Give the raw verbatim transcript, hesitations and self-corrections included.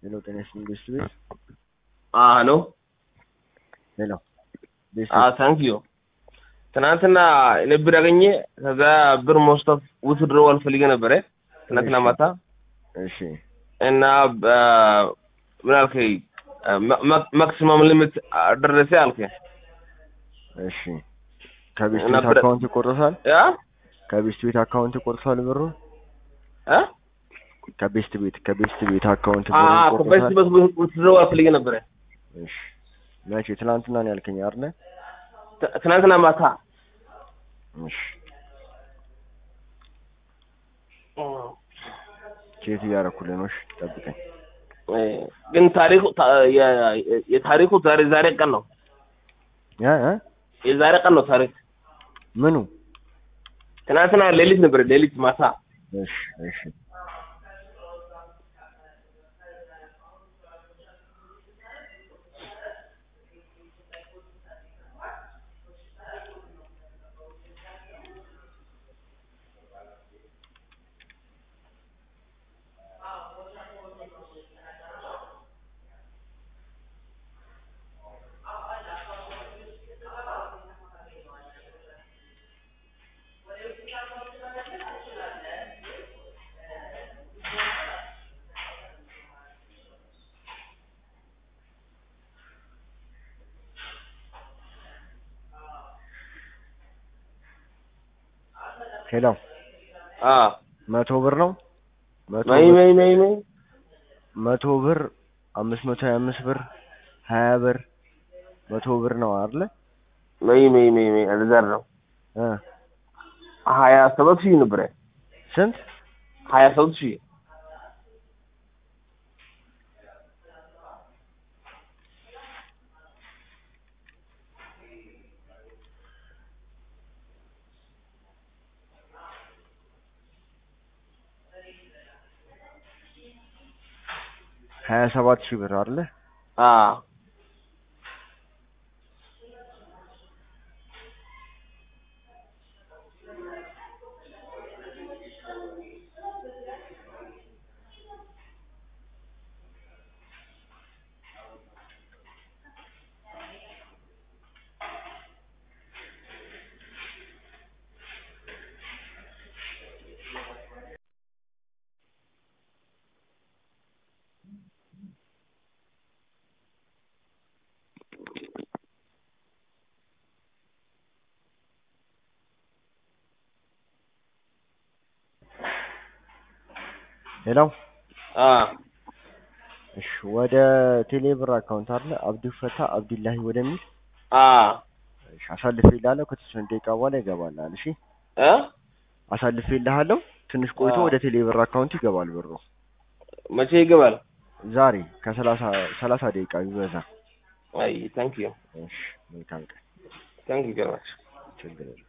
Hello, tennis industry. Ah, hello. Hello. This Ah, thank you. ትናንትና እኔ ብር አገኘ ከዛ ብር ሞስቶፍ ውትድሮ አልፈልገ ነበር ትናንትና ማታ እሺ እና ምን አልከኝ ማክሲመም ሊሚት ደረሰ አልከኝ እሺ ከቢስት ቤት አካውንት ይቆርጣል ያ ከቢስት ቤት አካውንት ይቆርጣል ብሩ አ ከቢስት ቤት ከቢስት ቤት አካውንት ብሩ ይቆርጣል አ ከቢስት ቤት ውትድሮ አልፈልገ ነበር እሺ መቼ ትናንትና ነው ያልከኝ አይደል ትናንትና ማታ እሺ ቼክ ያረኩልህ ነው እሺ ጠብቀኝ ግን ታሪኩ የታሪኩ ዛሬ ዛሬ ቀን ነው ያ ያ የዛሬ ቀን ነው ታሪክ ምኑ ትናንትና ሌሊት ነበር ሌሊት ማታ እሺ እሺ ሄሎ አ መቶ ብር ነው መቶ ማይ ማይ ማይ ማይ መቶ ብር አምስት መቶ ሃያ አምስት ብር ሃያ ብር መቶ ብር ነው አይደል ማይ ማይ ማይ ማይ አልዛር ነው እ ሃያ ሰባት ሺህ ነበር ስንት ሃያ ሰባት ሺህ ሃያ ሰባት ሺህ ብር አይደል አ ሄሎ አ እሺ ወደ ቴሌብር አካውንት አይደል አብዱ ፈታ አብዱላሂ ወደሚል አ እሺ አሳልፌልሃለሁ ከተወሰነ ደቂቃ በኋላ ይገባልሃል እሺ እ አሳልፌልሃለሁ ትንሽ ቆይቶ ወደ ቴሌብር አካውንት ይገባል ብሩ መቼ ይገባል ዛሬ ከሰላሳ ሰላሳ ደቂቃ ይበዛ አይ ታንክ ዩ እሺ መልካም ቀን ታንክ ዩ very much ችግር የለም